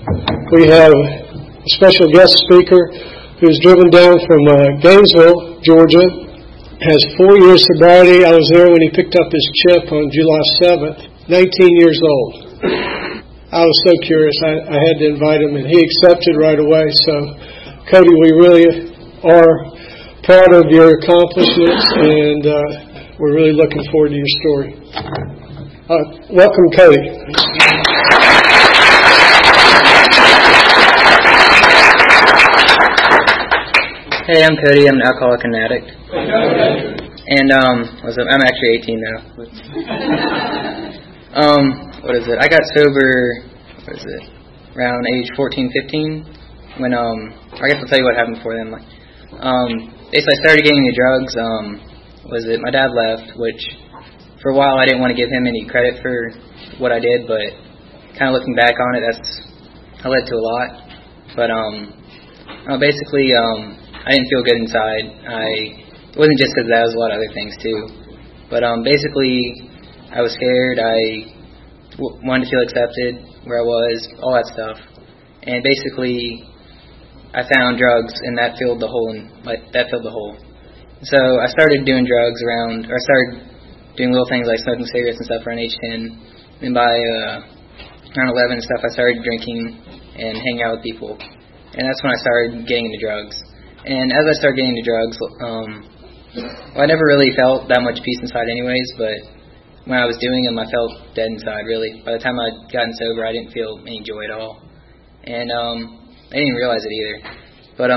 we have a special guest speaker who's driven down from Gainesville, Georgia, has 4 years sobriety. I was there when he picked up his chip on July 7th, 19 years old. I was so curious, I had to invite him, and he accepted right away. So, Cody, we really are proud of your accomplishments, and we're really looking forward to your story. Welcome, Cody. Hey, I'm Cody. I'm an alcoholic and addict. And I'm actually 18 now. I got sober, around age 14, 15, when, I guess I'll tell you what happened before then. Basically I started getting into drugs, my dad left, which, for a while I didn't want to give him any credit for what I did, but kind of looking back on it, that led to a lot. But, basically, I didn't feel good inside. It wasn't just because of that, it was a lot of other things too. But basically, I was scared. I wanted to feel accepted where I was, all that stuff. And basically, I found drugs, and that filled the hole. So I started doing drugs I started doing little things like smoking cigarettes and stuff around age 10. And by around 11 and stuff, I started drinking and hanging out with people. And that's when I started getting into drugs. And as I started getting into drugs, I never really felt that much peace inside anyways, but when I was doing them, I felt dead inside, really. By the time I'd gotten sober, I didn't feel any joy at all. And I didn't realize it either. But,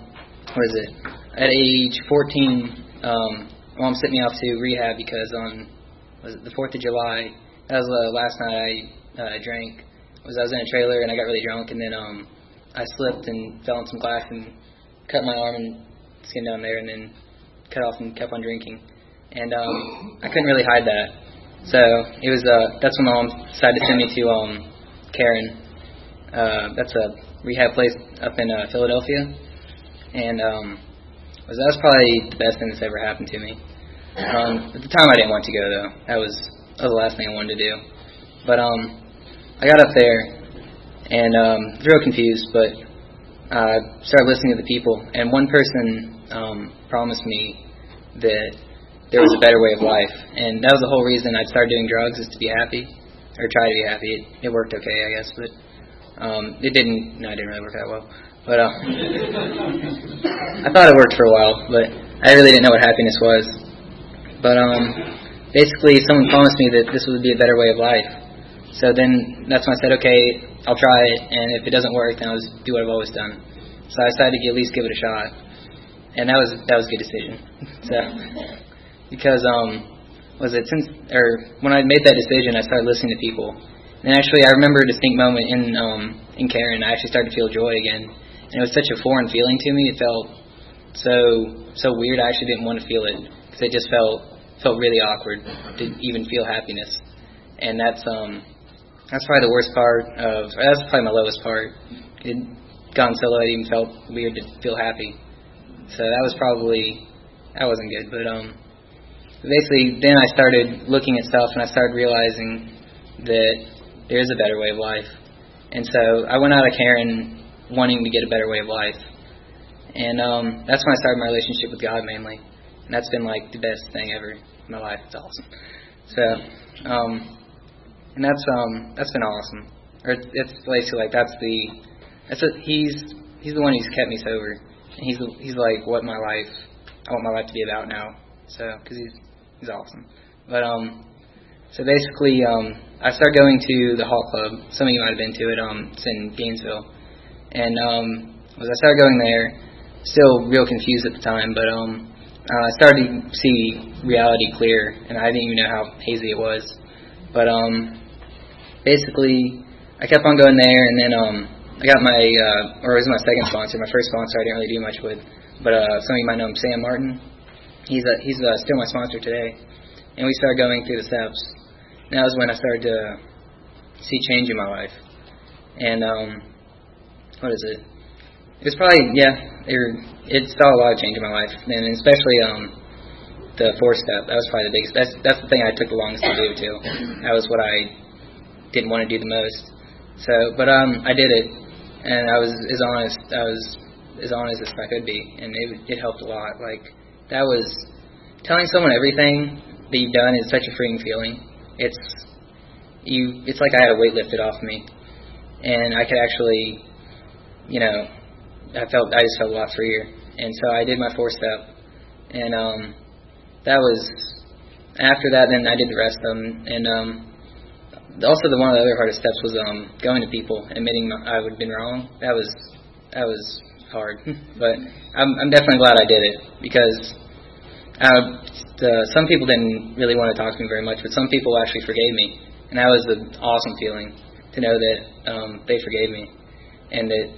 at age 14, Mom sent me off to rehab because the 4th of July, that was the last night I drank. I was in a trailer and I got really drunk, and then I slipped and fell on some glass and cut my arm and skin down there, and then cut off and kept on drinking. And I couldn't really hide that. So it was that's when Mom decided to send me to Karen. That's a rehab place up in Philadelphia. And that was probably the best thing that's ever happened to me. At the time I didn't want to go, though. That was the last thing I wanted to do. But I got up there and was real confused, but started listening to the people, and one person promised me that there was a better way of life, and that was the whole reason I started doing drugs, is to be happy, or try to be happy. It worked okay, I guess, but it didn't really work that well. But I thought it worked for a while, but I really didn't know what happiness was. But basically, someone promised me that this would be a better way of life. So then that's when I said, okay, I'll try it, and if it doesn't work, then I'll just do what I've always done. So I decided to at least give it a shot, and that was a good decision. So because when I made that decision, I started listening to people, and actually I remember a distinct moment in Karen. I actually started to feel joy again, and it was such a foreign feeling to me. It felt so weird. I actually didn't want to feel it because it just felt really awkward to even feel happiness, and that's probably the worst part that's probably my lowest part. It gone so low, it even felt weird to feel happy. So that wasn't good. But basically, then I started looking at stuff, and I started realizing that there is a better way of life. And so I went out of Karen wanting to get a better way of life. And that's when I started my relationship with God mainly. And that's been like the best thing ever in my life. It's awesome. So, and that's been awesome. Or it's basically like he's the one who's kept me sober. And he's like what I want my life to be about now. So, because he's awesome. But so basically, I started going to the Hall Club. Some of you might have been to it. It's in Gainesville. And as I started going there, still real confused at the time, but I started to see reality clear, and I didn't even know how hazy it was. But basically, I kept on going there, and then I got it was my second sponsor. My first sponsor I didn't really do much with, but some of you might know him, Sam Martin. He's still my sponsor today, and we started going through the steps. And that was when I started to see change in my life. And what is it? It was probably it saw a lot of change in my life, and especially the 4th step. That was probably the biggest. That's the thing I took the longest to do too. That was what I didn't want to do the most. But I did it, and I was as honest as I could be, and it helped a lot. Like, that was telling someone everything that you've done is such a freeing feeling. It's like I had a weight lifted off me, and I could actually, I just felt a lot freer. And so I did my 4-step, and after that, then I did the rest of them. And also one of the other hardest steps was going to people, admitting I had been wrong. That was hard, but I'm definitely glad I did it, because some people didn't really want to talk to me very much, but some people actually forgave me, and that was an awesome feeling to know that they forgave me, and that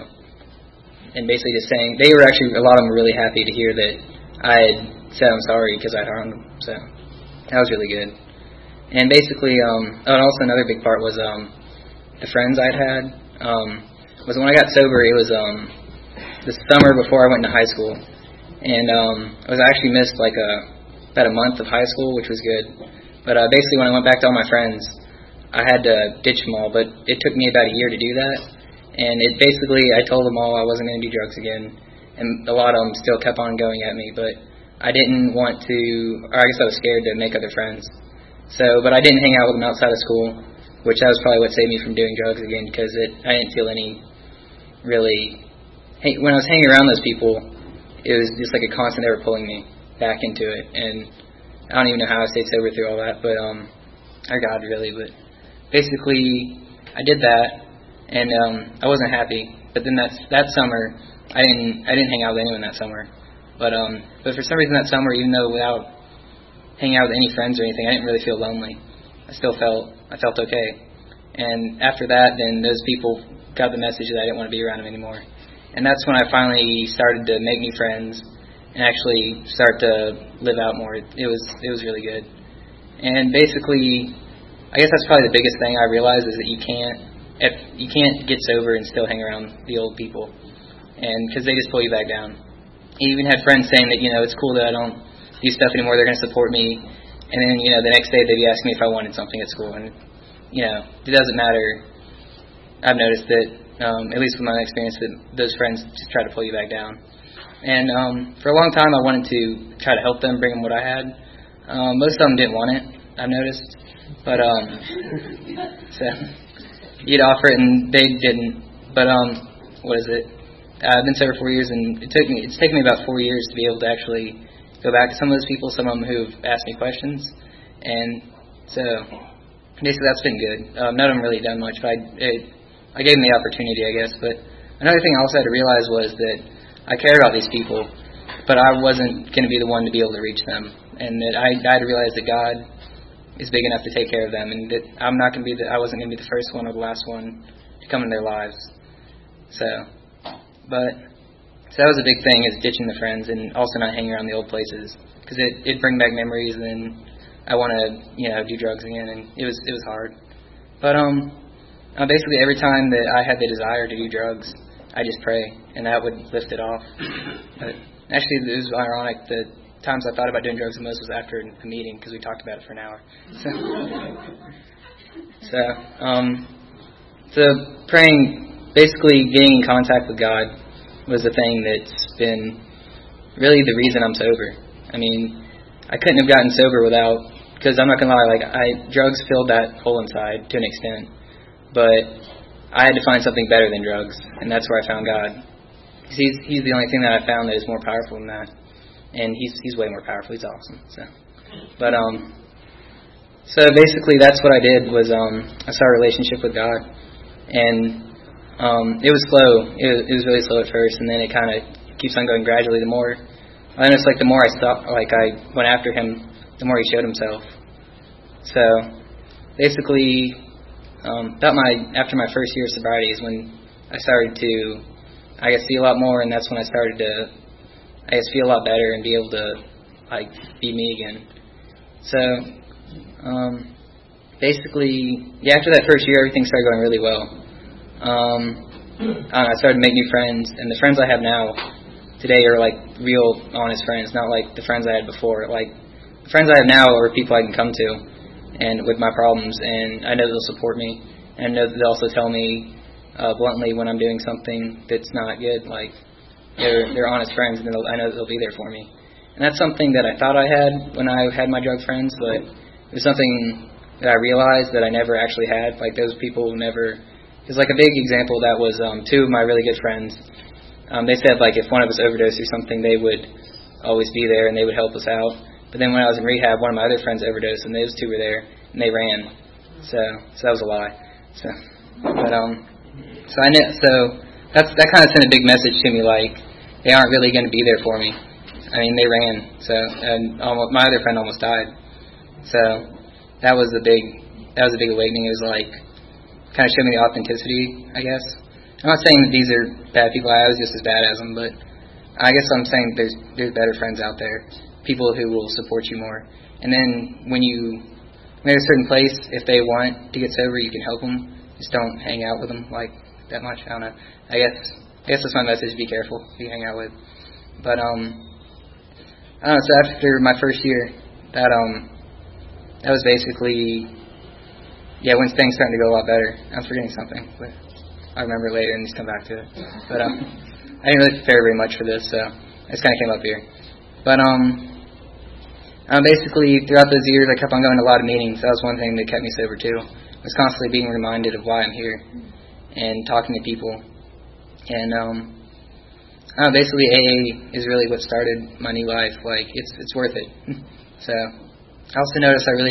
and basically just saying, they were actually, a lot of them were really happy to hear that I had said I'm sorry because I'd harmed them. So that was really good. And basically, and also another big part was the friends I'd had. Was when I got sober, it was the summer before I went to high school, and I was actually missed like about a month of high school, which was good. But basically, when I went back to all my friends, I had to ditch them all, but it took me about a year to do that. And I told them all I wasn't going to do drugs again, and a lot of them still kept on going at me, but I didn't want to, or I guess I was scared to make other friends. But I didn't hang out with them outside of school, which that was probably what saved me from doing drugs again, because I didn't feel any really, when I was hanging around those people, it was just like a constant, they were pulling me back into it, and I don't even know how I stayed sober through all that, but, or God really, but basically, I did that, and I wasn't happy. But then that summer, I didn't hang out with anyone that summer. But for some reason that summer, even though without hanging out with any friends or anything, I didn't really feel lonely. I felt okay. And after that, then those people got the message that I didn't want to be around them anymore. And that's when I finally started to make new friends and actually start to live out more. It was really good. And basically, I guess that's probably the biggest thing I realized, is that you can't get sober and still hang around the old people, and because they just pull you back down. I even had friends saying that it's cool that I don't do stuff anymore. They're going to support me, and then the next day they'd be asking me if I wanted something at school, and it doesn't matter. I've noticed that at least with my experience, that those friends just try to pull you back down. And for a long time, I wanted to try to help them, bring them what I had. Most of them didn't want it, I've noticed, but so. You'd offer it and they didn't. But what is it? I've been sober 4 years, and it's taken me about 4 years to be able to actually go back to some of those people, some of them who've asked me questions, and so basically that's been good. None of them really done much, but I gave them the opportunity, I guess. But another thing I also had to realize was that I cared about these people, but I wasn't going to be the one to be able to reach them, and that I had to realize that God is big enough to take care of them, and that I wasn't going to be the first one or the last one to come in their lives. So that was a big thing, is ditching the friends and also not hanging around the old places, because it'd bring back memories, and then I want to do drugs again, and it was hard. But basically every time that I had the desire to do drugs, I just pray, and that would lift it off. But actually, it was ironic that times I thought about doing drugs the most was after a meeting, because we talked about it for an hour. So praying, basically getting in contact with God, was the thing that's been really the reason I'm sober. I mean, I couldn't have gotten sober without, because I'm not gonna lie, drugs filled that hole inside to an extent, but I had to find something better than drugs, and that's where I found God. Because he's the only thing that I found that is more powerful than that. And he's way more powerful. He's awesome. So basically that's what I did, was I started a relationship with God, and it was slow. It was really slow at first, and then it kind of keeps on going gradually. The more I noticed, the more I went after him, the more he showed himself. So basically, after my first year of sobriety is when I started to, see a lot more, and that's when I started to, feel a lot better and be able to, be me again. So, basically, after that first year, everything started going really well. I started to make new friends, and the friends I have now today are, real, honest friends, not like the friends I had before. The friends I have now are people I can come to, and with my problems, and I know they'll support me, and I know that they'll also tell me bluntly when I'm doing something that's not good. Like, they're honest friends, and I know that they'll be there for me. And that's something that I thought I had when I had my drug friends, but it was something that I realized that I never actually had. Like, those people never... Because, like, a big example of that was two of my really good friends. They said, like, if one of us overdosed or something, they would always be there and they would help us out. But then when I was in rehab, one of my other friends overdosed, and those two were there, and they ran. So that was a lie. So I know. So that kind of sent a big message to me, like, they aren't really going to be there for me. I mean, they ran. So, and my other friend almost died. So that was a big awakening. It was like, kind of showed me the authenticity, I guess. I'm not saying that these are bad people. I was just as bad as them, but I guess I'm saying there's better friends out there, people who will support you more. And then when you're at a certain place, if they want to get sober, you can help them. Just don't hang out with them like that much. I don't know. I guess that's my message. Be careful who you hang out with. But I don't know. So after my first year, that was basically, when things starting to go a lot better. I'm forgetting something, but I'll remember it later and just come back to it. But I didn't really prepare very much for this, so I just kind of came up here. But basically, throughout those years, I kept on going to a lot of meetings. That was one thing that kept me sober too. I was constantly being reminded of why I'm here and talking to people. And basically, AA is really what started my new life. Like, it's worth it. So I also noticed I really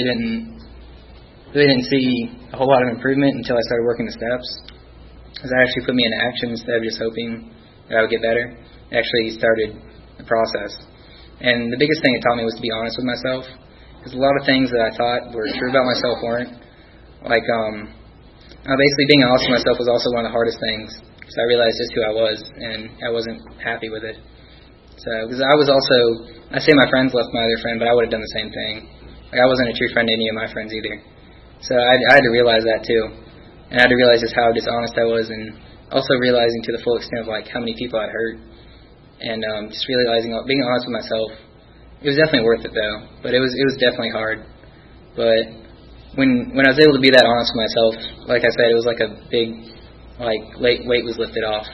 didn't see a whole lot of improvement until I started working the steps. Because that actually put me into action instead of just hoping that I would get better. It actually started the process. And the biggest thing it taught me was to be honest with myself. Because a lot of things that I thought were true about myself weren't. Like, basically being honest with myself was also one of the hardest things. Because I realized just who I was, and I wasn't happy with it. So, because I was also, I say my friends left my other friend, but I would have done the same thing. Like, I wasn't a true friend to any of my friends either. So I had to realize that too. And I had to realize just how dishonest I was, and also realizing to the full extent of like how many people I'd hurt. And just realizing, being honest with myself, it was definitely worth it though. But it was definitely hard. But when I was able to be that honest with myself, like I said, it was like a big, weight was lifted off.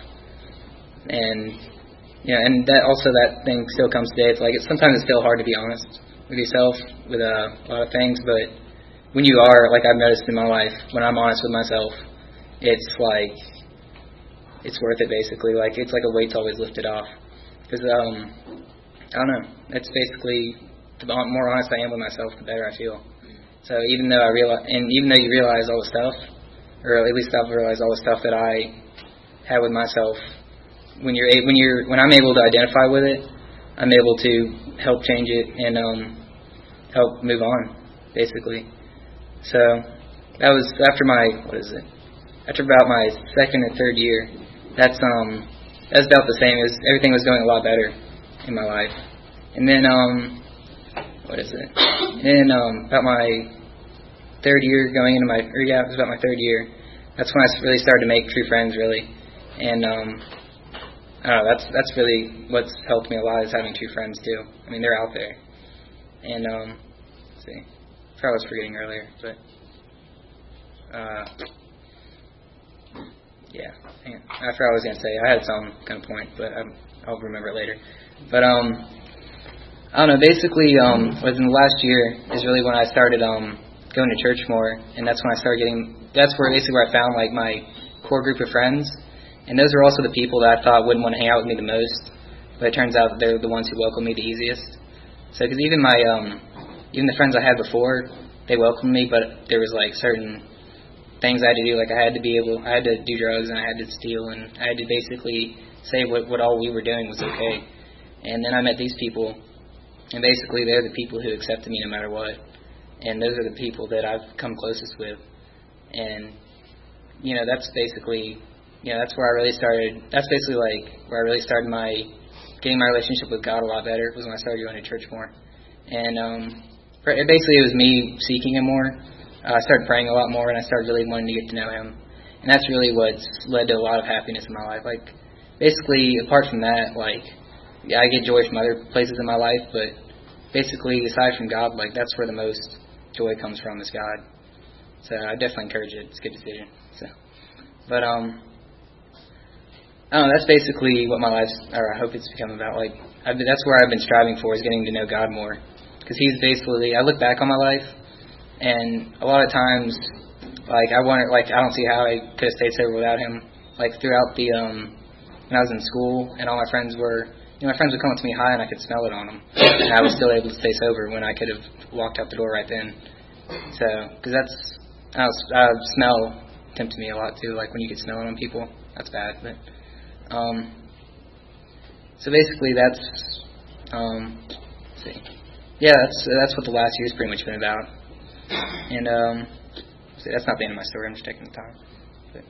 And and that thing still comes today. It's like sometimes it's still hard to be honest with yourself with a lot of things, but when you are, like I've noticed in my life, when I'm honest with myself, it's like, it's worth it basically. Like, it's like a weight's always lifted off. Because, I don't know, it's basically, the more honest I am with myself, the better I feel. So even though you realize all the stuff, or at least I've realized all the stuff that I had with myself, when I'm able to identify with it, I'm able to help change it and help move on, basically. So that was after after about my second or third year. That's about the same. Everything was going a lot better in my life. And then about my third year going into it was about my third year. That's when I really started to make true friends, really. And I don't know, that's really what's helped me a lot, is having true friends too. I mean, they're out there. And let's see. I was forgetting earlier, but I forgot what I was going to say. I had some kind of point, but I'll remember it later. But I don't know, basically within the last year is really when I started going to church more, and that's when I started that's where I found like my core group of friends. And those are also the people that I thought wouldn't want to hang out with me the most, but it turns out they're the ones who welcome me the easiest. So because even the friends I had before, they welcomed me, but there was like certain things I had to do. Like I had to do drugs, and I had to steal, and I had to basically say what all we were doing was okay. And then I met these people, and basically they're the people who accepted me no matter what. And those are the people that I've come closest with. And that's basically that's where I really started. That's basically like where I really started getting my relationship with God a lot better, was when I started going to church more. And it was me seeking Him more. I started praying a lot more, and I started really wanting to get to know Him. And that's really what's led to a lot of happiness in my life. Like, basically, apart from that, like, I get joy from other places in my life, but basically, aside from God, like, that's where the most joy comes from, is God. So I definitely encourage it. It's a good decision. So, but I don't know. That's basically what my life's, or I hope it's become about. Like, that's where I've been striving for, is getting to know God more. Because He's basically, I look back on my life, and a lot of times, like, I don't see how I could have stayed sober without Him. Like, throughout the, when I was in school, and all my friends were, my friends would come up to me high, and I could smell it on them. And I was still able to stay sober when I could have walked out the door right then. So, because smell tempted me a lot too. Like, when you get smelling on people, that's bad. But, so basically that's, let's see. Yeah, that's what the last year's pretty much been about. And, see, that's not the end of my story. I'm just taking the time. But,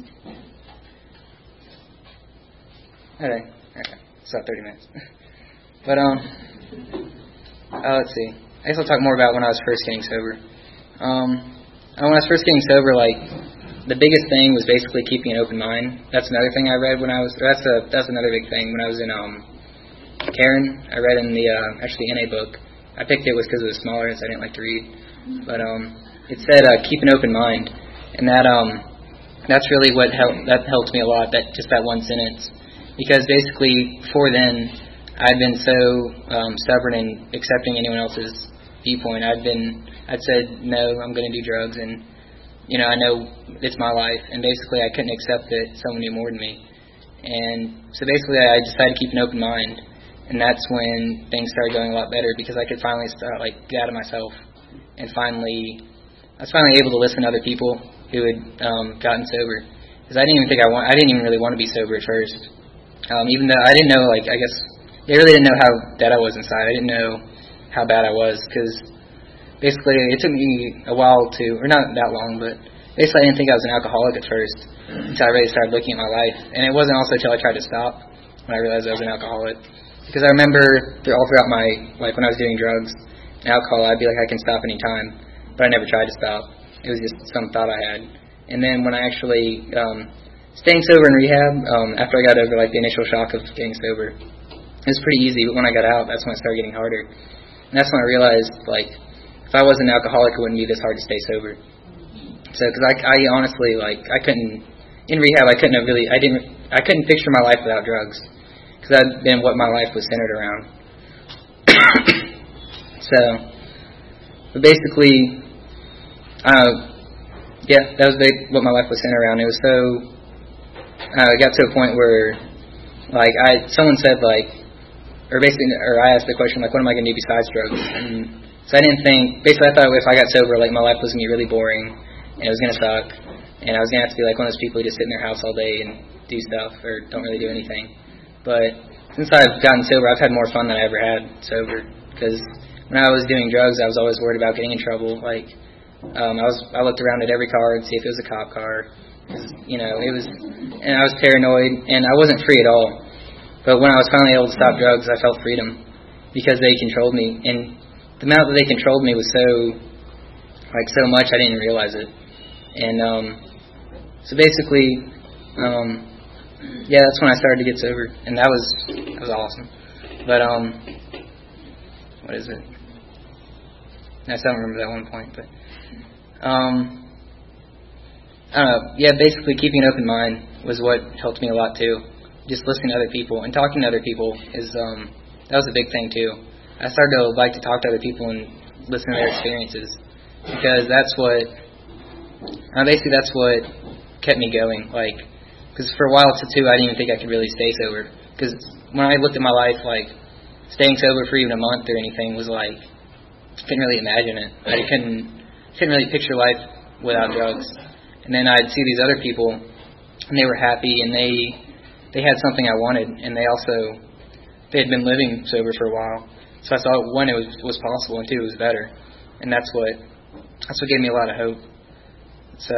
okay. It's about 30 minutes. But, let's see. I guess I'll talk more about when I was first getting sober. When I was first getting sober, like, the biggest thing was basically keeping an open mind. That's another thing I read when I was, that's another big thing. When I was in, Karen, I read in the, actually NA book. I picked it because it was smaller, so I didn't like to read. But, it said, keep an open mind. And that's really what helped me a lot, that one sentence. Because basically, before then, I'd been so stubborn in accepting anyone else's viewpoint. I'd said, no, I'm going to do drugs, and, I know it's my life, and basically I couldn't accept that someone knew more than me. And so basically I decided to keep an open mind, and that's when things started going a lot better, because I could finally start, get out of myself, and I was finally able to listen to other people who had gotten sober. Because I didn't even really want to be sober at first. Even though I didn't know, I guess, they really didn't know how dead I was inside. I didn't know how bad I was, because basically it took me a while or not that long, but basically I didn't think I was an alcoholic at first until I really started looking at my life. And it wasn't also until I tried to stop when I realized I was an alcoholic. Because I remember all throughout my life when I was doing drugs and alcohol, I'd be like, I can stop any time, but I never tried to stop. It was just some thought I had. And then when I actually staying sober in rehab, after I got over the initial shock of getting sober, it was pretty easy, but when I got out, that's when it started getting harder. And that's when I realized, if I wasn't an alcoholic, it wouldn't be this hard to stay sober. So, because I honestly, I couldn't, in rehab, I couldn't picture my life without drugs, because that'd been what my life was centered around. So, but basically, that was what my life was centered around. It was so, it got to a point where, someone said, or I asked the question, what am I going to do besides drugs? And so I didn't think, basically I thought if I got sober, my life was going to be really boring, and it was going to suck, and I was going to have to be one of those people who just sit in their house all day and do stuff, or don't really do anything. But since I've gotten sober, I've had more fun than I ever had sober, because when I was doing drugs, I was always worried about getting in trouble. I looked around at every car and see if it was a cop car, and I was paranoid, and I wasn't free at all. But when I was finally able to stop drugs, I felt freedom, because they controlled me, and the amount that they controlled me was so much I didn't even realize it. And so basically, that's when I started to get sober, and that was awesome. But what is it? I still don't remember that one point, but I don't know. Yeah, basically keeping an open mind was what helped me a lot too. Just listening to other people and talking to other people that was a big thing too. I started to like to talk to other people and listen to their experiences, because that's what kept me going. Because for a while too, I didn't even think I could really stay sober. Because when I looked at my life, staying sober for even a month or anything was I couldn't really imagine it. I couldn't really picture life without drugs. And then I'd see these other people, and they were happy, and they had something I wanted, and they had been living sober for a while. So I thought, one, it was possible, and two, it was better. And that's what gave me a lot of hope. So,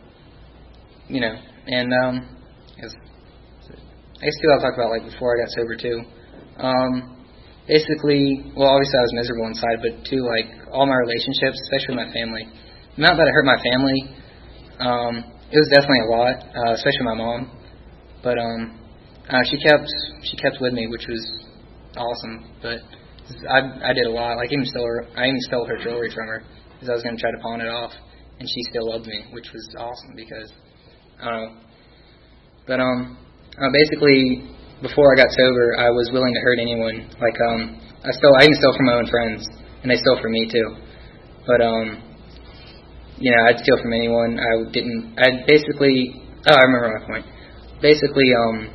and I guess too, I'll talk about before I got sober too. Basically, well, obviously I was miserable inside, but too, all my relationships, especially with my family. The amount that I hurt my family, it was definitely a lot, especially my mom. But she kept with me, which was awesome. But I did a lot. I even stole her jewelry from her, because I was going to try to pawn it off, and she still loved me, which was awesome, because I don't know. But basically, before I got sober, I was willing to hurt anyone. Like I even stole from my own friends, and they stole from me too. But I'd steal from anyone. I remember my point. Basically,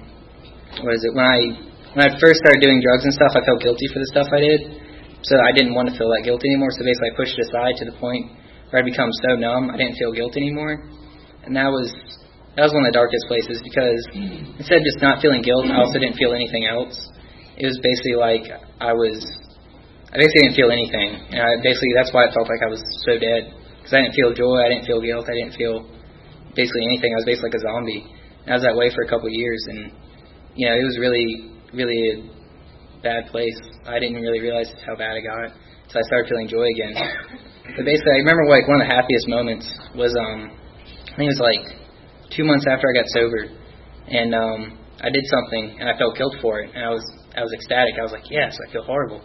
when I first started doing drugs and stuff, I felt guilty for the stuff I did. So I didn't want to feel that guilt anymore. So basically, I pushed it aside to the point where I'd become so numb, I didn't feel guilt anymore. And that was one of the darkest places, because instead of just not feeling guilt, I also didn't feel anything else. It was basically like I basically didn't feel anything. And that's why it felt like I was so dead. Because I didn't feel joy, I didn't feel guilt, I didn't feel basically anything. I was basically like a zombie. And I was that way for a couple of years, and it was really, really a bad place. I didn't really realize how bad it got until I started feeling joy again. But basically, I remember like one of the happiest moments was I think it was like 2 months after I got sober, and I did something and I felt guilt for it, and I was ecstatic. I was like, yes, I feel horrible.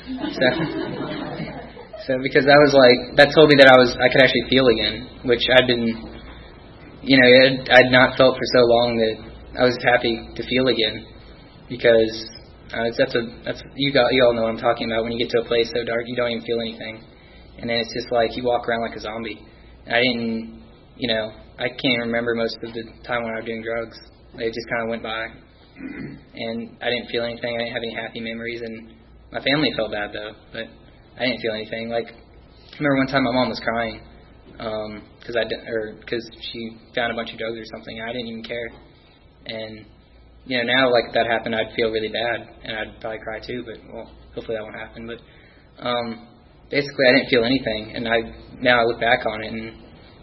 So because that told me that I could actually feel again, which I'd not felt for so long, that I was happy to feel again, because you all know what I'm talking about. When you get to a place so dark, you don't even feel anything, and then it's just like you walk around like a zombie. And I can't remember most of the time when I was doing drugs. It just kind of went by, and I didn't feel anything. I didn't have any happy memories, and my family felt bad though, but I didn't feel anything. Like, I remember one time my mom was crying because she found a bunch of drugs or something, and I didn't even care. And now like if that happened, I'd feel really bad, and I'd probably cry too. But hopefully that won't happen. But basically, I didn't feel anything, and now I look back on it, and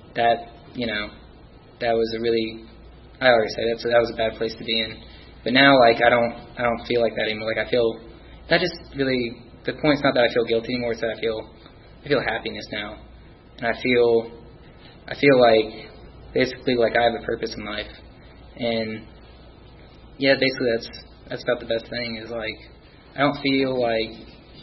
that was a really, I already said that was a bad place to be in. But now, like, I don't feel like that anymore. Like, I feel that just really, the point's not that I feel guilty anymore. It's that I feel happiness now, and I feel like basically like I have a purpose in life. And basically that's about the best thing, is like I don't feel like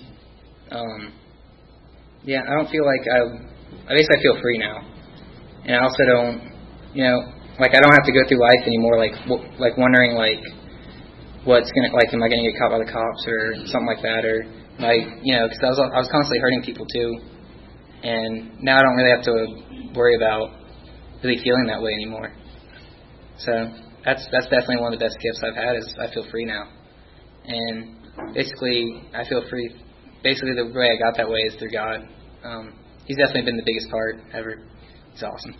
I basically feel free now. And I also don't, like I don't have to go through life anymore like wondering like what's gonna, like, am I gonna get caught by the cops or something like that, or like, because I was constantly hurting people too, and now I don't really have to worry about really feeling that way anymore. So that's definitely one of the best gifts I've had, is I feel free now. And basically I feel free. Basically the way I got that way is through God. He's definitely been the biggest part ever. He's awesome.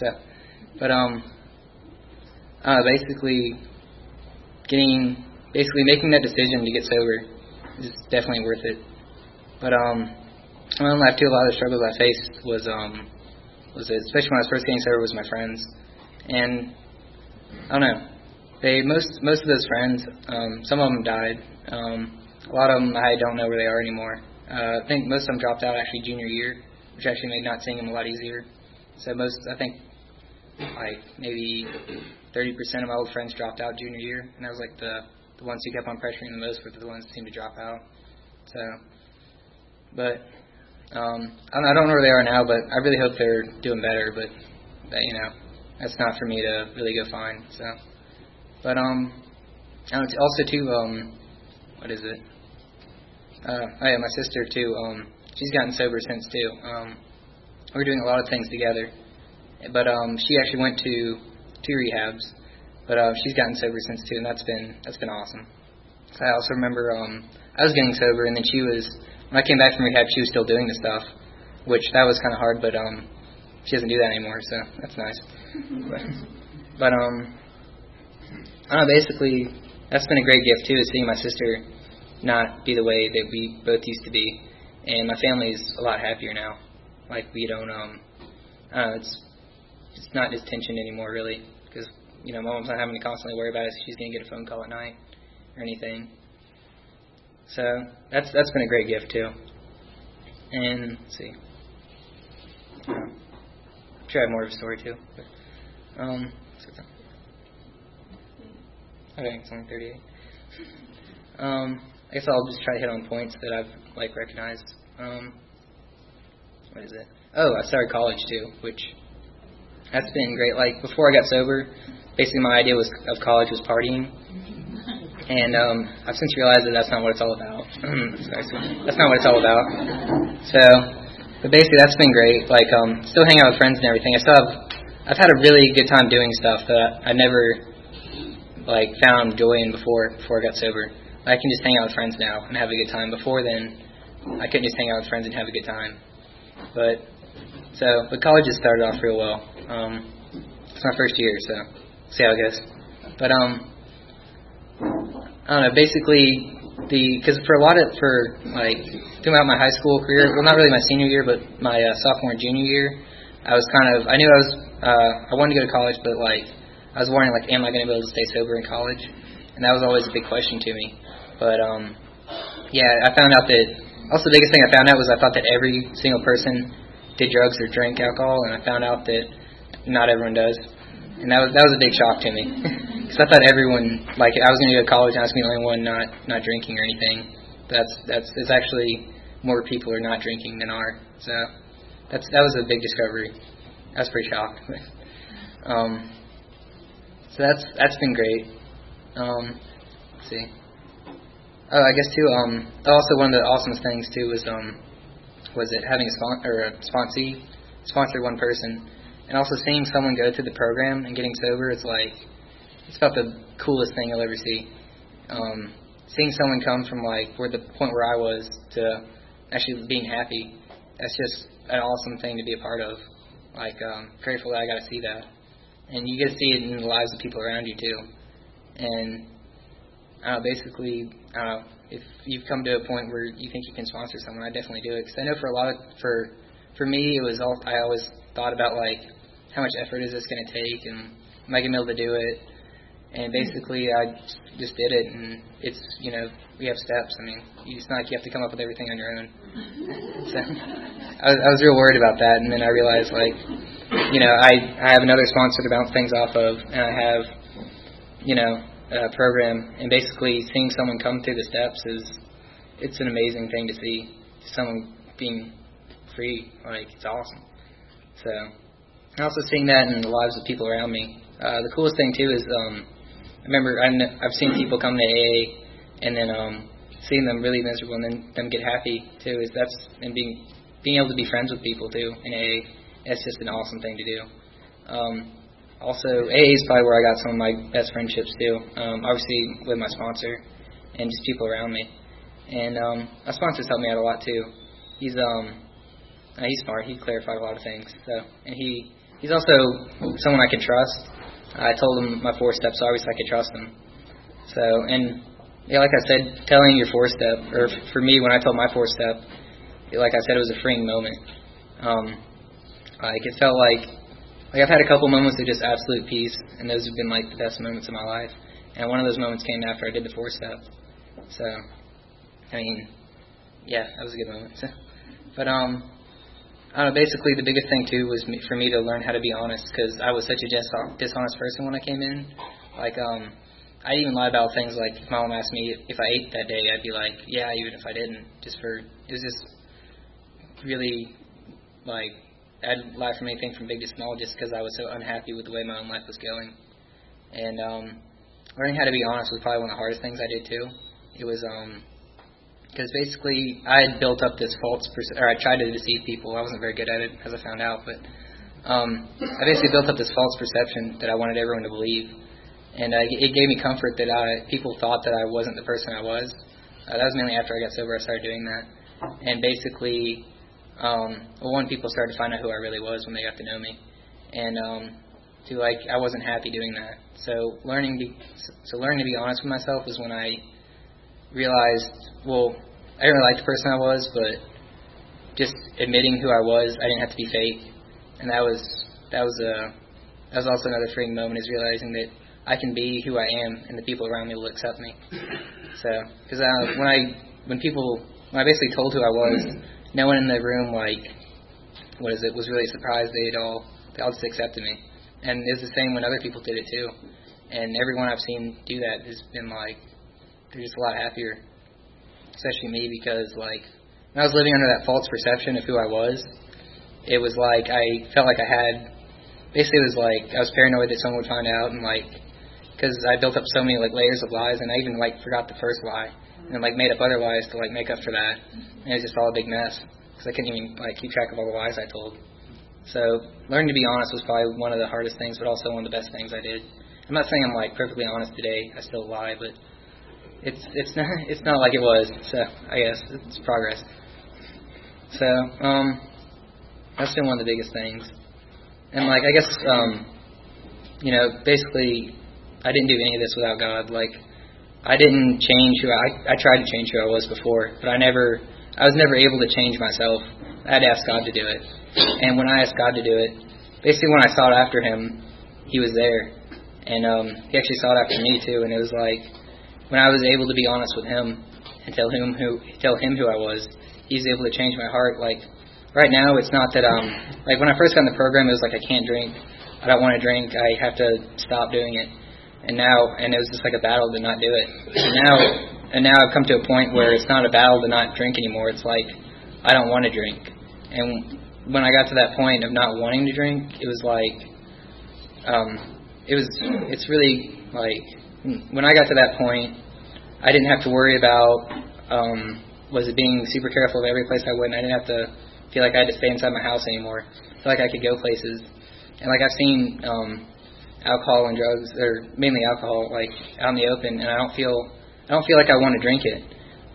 Basically making that decision to get sober is definitely worth it. But in life too, a lot of the struggles I faced was especially when I was first getting sober, was my friends. And I don't know, most of those friends, some of them died. A lot of them I don't know where they are anymore. I think most of them dropped out actually junior year, which actually made not seeing them a lot easier. So I think like maybe 30% of my old friends dropped out junior year, and that was like the ones who kept on pressuring the most were the ones that seemed to drop out. So, but I don't know where they are now, but I really hope they're doing better. But that's not for me to really go find. So, but also too, what is it? My sister too. She's gotten sober since too. We're doing a lot of things together. But she actually went to 2 rehabs. But she's gotten sober since too, and that's been awesome. So I also remember I was getting sober, and then when I came back from rehab, she was still doing the stuff, which that was kind of hard. But she doesn't do that anymore, so that's nice. but basically that's been a great gift too, is seeing my sister not be the way that we both used to be, and my family's a lot happier now. Like we don't, it's not just tension anymore really, because my mom's not having to constantly worry about it. She's gonna get a phone call at night or anything. So that's been a great gift too. And let's see, I'm sure I have more of a story too. But, okay, it's only 38. I guess I'll just try to hit on points that I've recognized. What is it? Oh, I started college too, which That's been great. Like, before I got sober, basically my idea of college was partying. And I've since realized that that's not what it's all about. That's not what it's all about. So, but basically that's been great. Like, still hang out with friends and everything. I've had a really good time doing stuff that I never, like, found joy in before I got sober. I can just hang out with friends now and have a good time. Before then, I couldn't just hang out with friends and have a good time. But college has started off real well. It's my first year, so see how it goes. But I don't know. Basically, throughout my high school career, well, not really my senior year, but my sophomore and junior year, I wanted to go to college, but like I was wondering, like, am I going to be able to stay sober in college? And that was always a big question to me. But I found out that. Also, the biggest thing I found out was I thought that every single person did drugs or drank alcohol, and I found out that not everyone does. And that was a big shock to me. Because I thought everyone, like, I was going to go to college and I was going to be the only one not drinking or anything. It's actually more people are not drinking than are. So that was a big discovery. I was pretty shocked. So that's been great. Let's see. Oh, I guess too. Also, one of the awesomest things too was it having a sponsee sponsor one person, and also seeing someone go through the program and getting sober. It's about the coolest thing you'll ever see. Seeing someone come from like the point where I was to actually being happy. That's just an awesome thing to be a part of. Like, grateful that I got to see that, and you get to see it in the lives of people around you too. And basically, if you've come to a point where you think you can sponsor someone, I definitely do it. Because I know for me, it was I always thought about, like, how much effort is this going to take, and am I going to be able to do it? And basically, I just did it, and it's, we have steps. I mean, it's not like you have to come up with everything on your own. So I was real worried about that, and then I realized, like, I have another sponsor to bounce things off of, and I have, program, and basically seeing someone come through the steps it's an amazing thing to see. Someone being free, like, it's awesome. So, and also seeing that in the lives of people around me. The coolest thing too is I remember I've seen people come to AA and then seeing them really miserable and then them get happy too. And being able to be friends with people too in AA. That's just an awesome thing to do. Also, AA is probably where I got some of my best friendships too. Obviously with my sponsor and just people around me. And my sponsor's helped me out a lot too. He's smart. He clarified a lot of things. So, and he's also someone I can trust. I told him my 4 steps, so obviously I could trust him. So, and yeah, like I said, telling your 4-step, or for me, when I told my 4-step, like I said, it was a freeing moment. Like, it felt like I've had a couple moments of just absolute peace, and those have been like the best moments of my life. And one of those moments came after I did the 4-step. So, I mean, yeah, that was a good moment. But I don't know, basically the biggest thing too was for me to learn how to be honest, because I was such a dishonest person when I came in. Like, I even lie about things. Like, if my mom asked me if I ate that day, I'd be like, yeah, even if I didn't. It was just really, like, I'd lie from anything from big to small just because I was so unhappy with the way my own life was going. And learning how to be honest was probably one of the hardest things I did too. It was because basically I had built up this I tried to deceive people. I wasn't very good at it, as I found out, but I basically built up this false perception that I wanted everyone to believe, and it gave me comfort that people thought that I wasn't the person I was. That was mainly after I got sober. I started doing that, and basically. People started to find out who I really was when they got to know me, and I wasn't happy doing that. So learning to be honest with myself was when I realized, well, I didn't really like the person I was, but just admitting who I was, I didn't have to be fake, and that was also another freeing moment, is realizing that I can be who I am, and the people around me will accept me. So, because when I basically told who I was. No one in the room, was really surprised. They all just accepted me. And it was the same when other people did it too. And everyone I've seen do that has been they're just a lot happier. Especially me, because when I was living under that false perception of who I was, it was like I felt like I had basically it was like I was paranoid that someone would find out, and like because I built up so many like layers of lies, and I even like forgot the first lie, and then like made up other lies to like make up for that, and it was just all a big mess because I couldn't even like keep track of all the lies I told. So learning to be honest was probably one of the hardest things, but also one of the best things I did. I'm not saying I'm like perfectly honest today. I still lie, but it's not like it was. So I guess it's progress. So that's been one of the biggest things. And like I guess basically I didn't do any of this without God. Like I didn't change who I tried to change who I was before, but I was never able to change myself. I had to ask God to do it. And when I asked God to do it, basically when I sought after Him, He was there. And He actually sought after me too. And it was like when I was able to be honest with Him and tell Him who I was, He was able to change my heart. Like right now, it's not that like when I first got in the program, it was like I can't drink. I don't want to drink. I have to stop doing it. And it was just like a battle to not do it. And now I've come to a point where it's not a battle to not drink anymore. It's like I don't want to drink. And when I got to that point of not wanting to drink, it was like it's really like when I got to that point, I didn't have to worry about was it being super careful of every place I went. I didn't have to feel like I had to stay inside my house anymore. I feel like I could go places. And like I've seen alcohol and drugs, or mainly alcohol, like out in the open, and I don't feel like I want to drink it.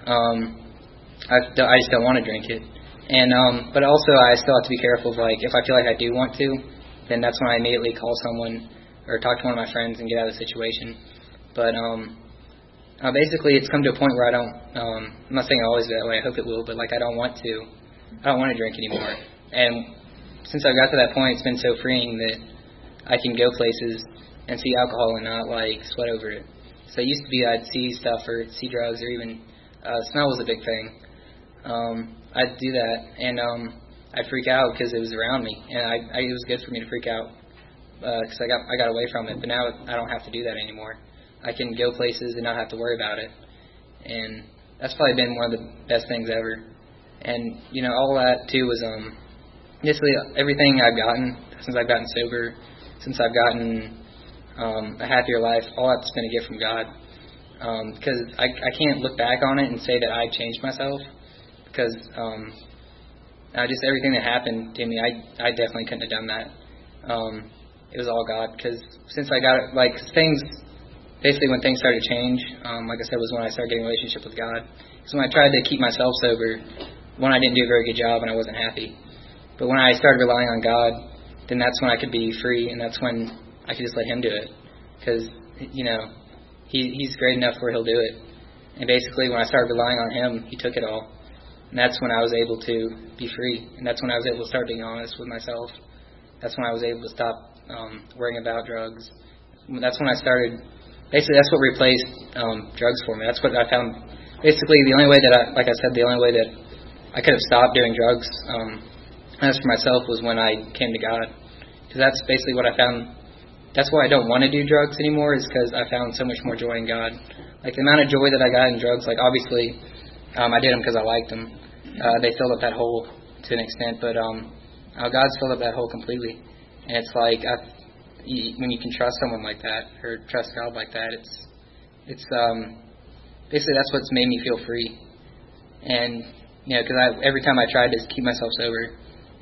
I just don't want to drink it. And but also I still have to be careful of like if I feel like I do want to, then that's when I immediately call someone or talk to one of my friends and get out of the situation. But basically it's come to a point where I don't I'm not saying I always do that way, I hope it will, but like I don't want to drink anymore. And since I've got to that point, it's been so freeing that I can go places and see alcohol and not like sweat over it. So it used to be I'd see stuff or see drugs or even smell was a big thing. I'd do that and I'd freak out because it was around me, and it was good for me to freak out because I got away from it. But now I don't have to do that anymore. I can go places and not have to worry about it, and that's probably been one of the best things ever. And all that too was basically everything I've gotten since I've gotten sober, since I've gotten a happier life. All that's been a gift from God, because I can't look back on it and say that I changed myself, because just everything that happened to me, I definitely couldn't have done that. It was all God, because since I got it, like things. Basically, when things started to change, like I said, was when I started getting a relationship with God. So when I tried to keep myself sober, one, I didn't do a very good job, and I wasn't happy. But when I started relying on God, then that's when I could be free, and that's when I could just let Him do it. Because, He's great enough where He'll do it. And basically, when I started relying on Him, He took it all. And that's when I was able to be free. And that's when I was able to start being honest with myself. That's when I was able to stop worrying about drugs. That's when I started... Basically, that's what replaced drugs for me. That's what I found. Basically, the only way that the only way that I could have stopped doing drugs, as for myself, was when I came to God. Because that's basically what I found. That's why I don't want to do drugs anymore, is because I found so much more joy in God. Like the amount of joy that I got in drugs, like obviously, I did them because I liked them. They filled up that hole to an extent, but God's filled up that hole completely. And it's like when you can trust someone like that, or trust God like that, it's basically that's what's made me feel free. And because every time I tried to keep myself sober,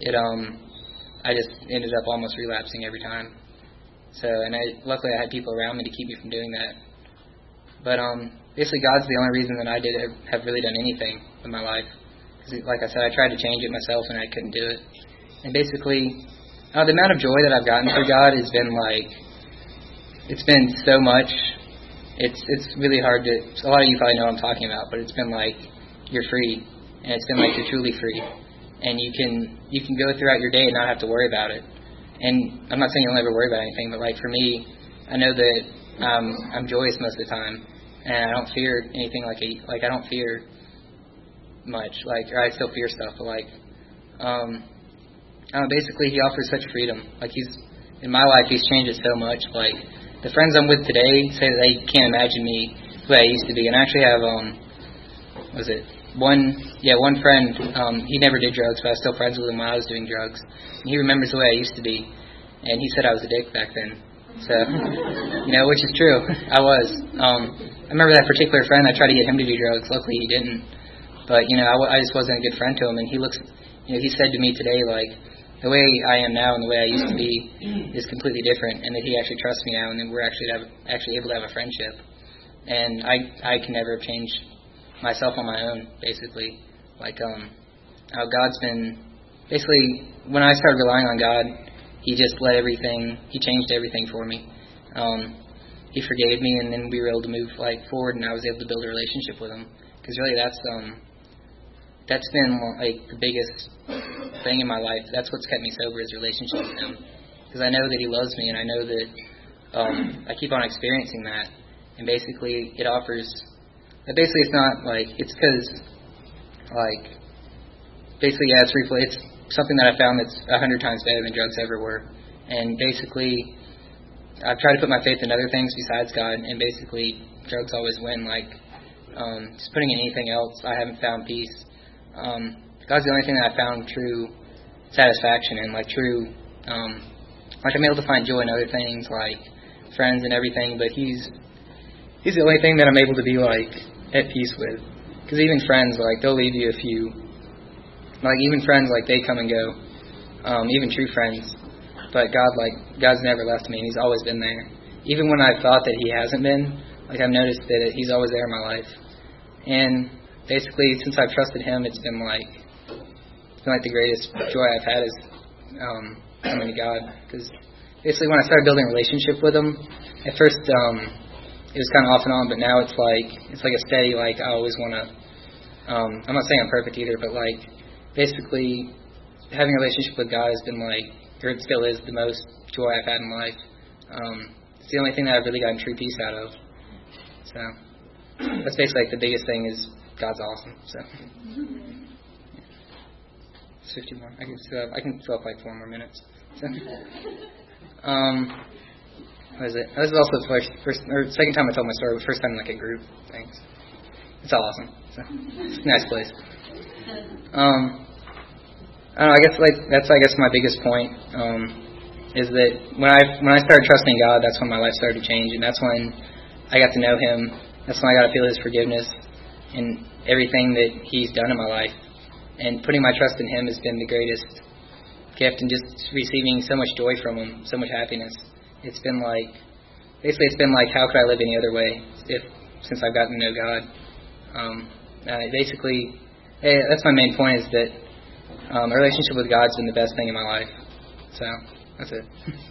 I just ended up almost relapsing every time. So, and luckily I had people around me to keep me from doing that. But basically, God's the only reason that I have really done anything in my life. Because, like I said, I tried to change it myself and I couldn't do it. And basically, the amount of joy that I've gotten through God has been it's been so much. It's really hard to. A lot of you probably know what I'm talking about, but it's been like you're free, and it's been like you're truly free, and you can go throughout your day and not have to worry about it. And I'm not saying you'll never worry about anything, but like for me, I know that I'm joyous most of the time, and I don't fear anything like I don't fear much, or I still fear stuff, but basically, He offers such freedom. In my life, He's changed it so much. Like, the friends I'm with today say that they can't imagine me the way I used to be. And I actually have, one friend, he never did drugs, but I was still friends with him when I was doing drugs. And he remembers the way I used to be. and he said I was a dick back then. So, which is true. I was. I remember that particular friend. I tried to get him to do drugs. Luckily, he didn't. But I just wasn't a good friend to him. And he said to me today, like, the way I am now and the way I used to be is completely different, and that he actually trusts me now, and that we're actually able to have a friendship. And I can never have changed myself on my own, basically. Like, how God's been, basically, when I started relying on God, He just He changed everything for me. He forgave me, and then we were able to move forward, and I was able to build a relationship with Him. Because really, that's been like the biggest thing in my life. That's what's kept me sober, is relationship with Him. Because I know that He loves me, and I know that I keep on experiencing that. And basically, it offers. Basically, it's not like it's because basically, yeah, it's something that I found that's 100 times better than drugs ever were. And basically, I've tried to put my faith in other things besides God, and basically, drugs always win. Just putting in anything else, I haven't found peace. God's the only thing that I found true satisfaction in, true, I'm able to find joy in other things, like friends and everything, but He's the only thing that I'm able to be, at peace with. Because even friends, they'll leave you if you, even friends, they come and go, even true friends, but God's never left me, and He's always been there. Even when I thought that He hasn't been, I've noticed that He's always there in my life. And basically, since I've trusted Him, it's been the greatest joy I've had is coming to God. Because basically, when I started building a relationship with Him, at first it was kind of off and on, but now it's like a steady. I always want to. I'm not saying I'm perfect either, but basically, having a relationship with God has been or it still is, the most joy I've had in life. It's the only thing that I've really gotten true peace out of. So that's basically the biggest thing is God's awesome. So it's 50 more. I can fill up 4 more minutes. So, what is it? This is also the second time I told my story, but first time in a group. Thanks. It's all awesome. So, it's a nice place. I don't know. I guess that's my biggest point. Is that when I started trusting God, that's when my life started to change, and that's when I got to know Him. That's when I got to feel His forgiveness and everything that He's done in my life. And putting my trust in Him has been the greatest gift, and just receiving so much joy from Him, so much happiness. It's been how could I live any other way since I've gotten to know God? That's my main point, is that a relationship with God's been the best thing in my life. So that's it.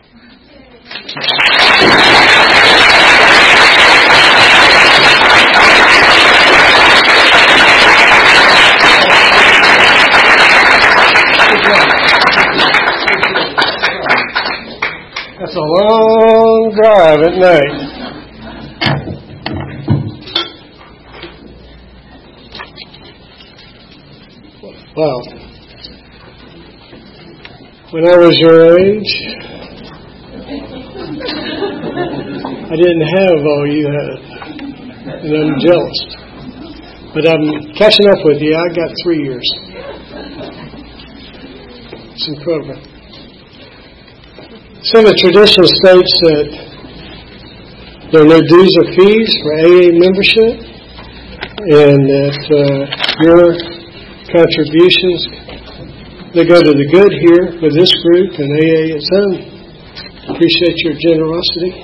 That's a long drive at night. Well, when I was your age, I didn't have all you had, and I'm jealous. But I'm catching up with you. I got 3 years. It's incredible. So the tradition states that there are no dues or fees for AA membership, and that your contributions, they go to the good here with this group and AA its own. Appreciate your generosity.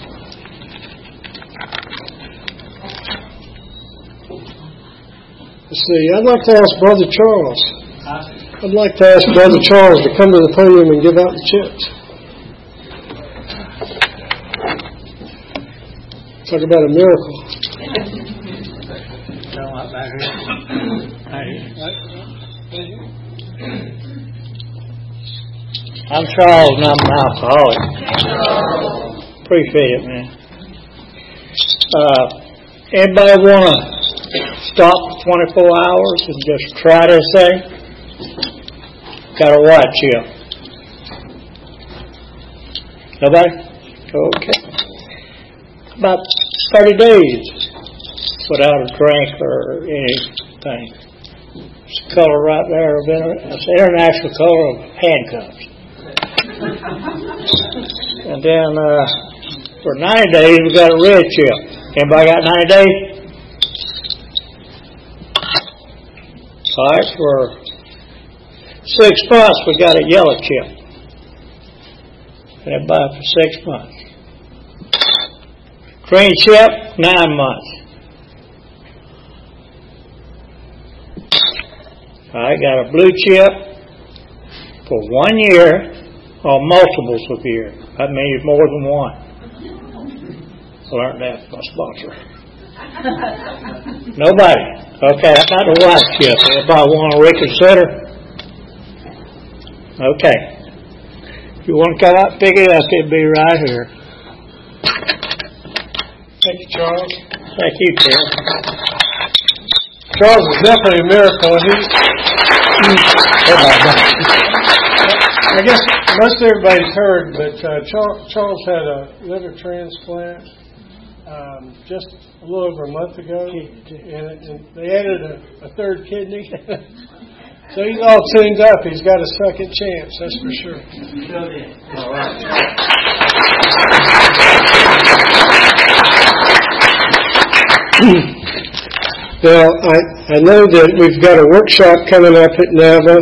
Let's see, I'd like to ask Brother Charles. I'd like to ask Brother Charles to come to the podium and give out the checks. Talk about a miracle. I'm Charles, and I'm an alcoholic. Appreciate it, man. Anybody want to stop for 24 hours and just try this thing? Got to watch you. Nobody? Okay. About 30 days without a drink or anything. It's the color right there. It's the international color of handcuffs. And then for 90 days, we got a red chip. Anybody got 90 days? All right, for 6 months, we got a yellow chip. Everybody for 6 months. Green chip, 9 months. All right, got a blue chip for 1 year or multiples of years. That means more than one. I learned that from my sponsor. Nobody. Okay, I got the white chip. Anybody want to reconsider? Okay. If you want to come up, pick it up. It'll be right here. Thank you, Charles. Thank you, Tim. Charles is definitely a miracle. I guess most everybody's heard, but Charles had a liver transplant just a little over a month ago, and they added a third kidney. So he's all tuned up. He's got a second chance, that's for sure. All right. Well, I know that we've got a workshop coming up at NAVA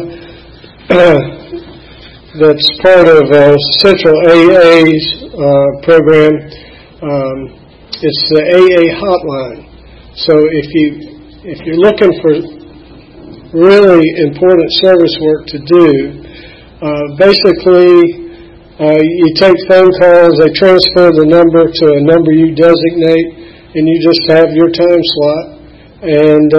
that's part of Central AA's program. It's the AA hotline. So if you're looking for really important service work to do, basically you take phone calls, they transfer the number to a number you designate, and you just have your time slot. And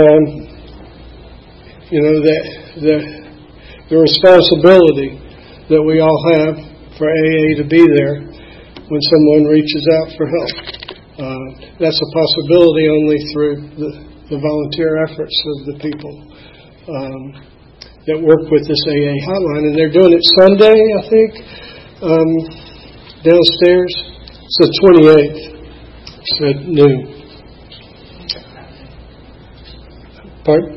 the responsibility that we all have for AA to be there when someone reaches out for help. That's a possibility only through the volunteer efforts of the people that work with this AA hotline. And they're doing it Sunday, I think, downstairs. It's the 28th. It's at noon. Pardon?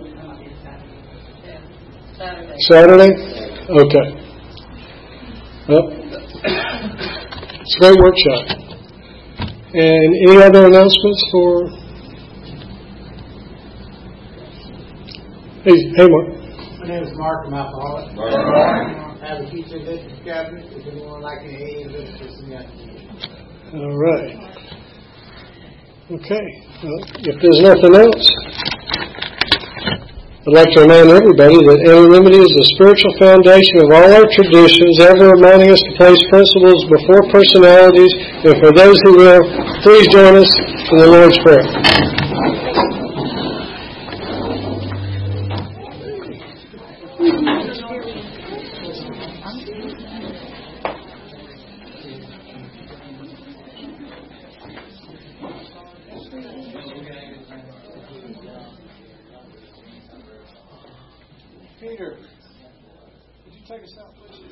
Saturday? Okay. Well, it's a great workshop. And any other announcements for... Hey, Mark. My name is Mark. I'm alcoholic. I have a key to the business cabinet. If anyone like an AA business in the afternoon. All right. Okay. Well, if there's nothing else, I'd like to remind everybody that anonymity is the spiritual foundation of all our traditions, ever reminding us to place principles before personalities. And for those who will, please join us in the Lord's Prayer. Peter, would you take us out, please?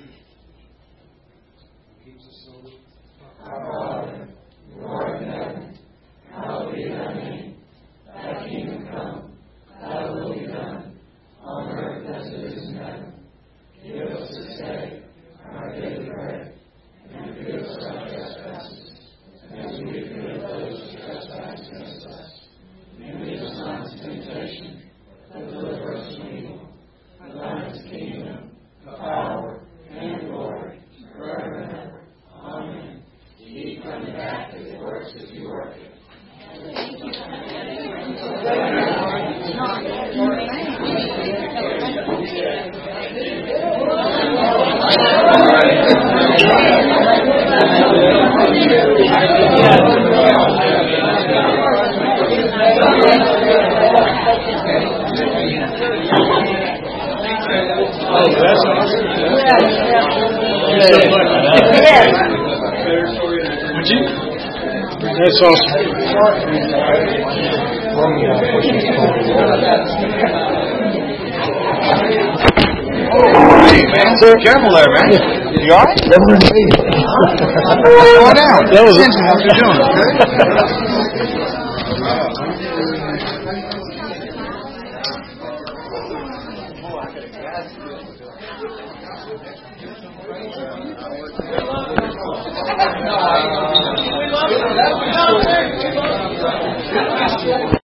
Keeps us sober. Our Father, who art in heaven, hallowed be thy name. Thy kingdom come, thy will be done, on earth as it is in heaven. Give us this day our daily bread, and forgive us our trespasses, as we forgive those who trespass against us. And lead us not into temptation, but deliver us from evil. Thine is the kingdom, the power, and the glory, forever and ever. Amen. Keep coming back to the works that you work in. Oh, that's awesome. Would you? That's awesome. Hey, man. Careful there, man. You all right? Slow down. That was attention what you're doing, okay?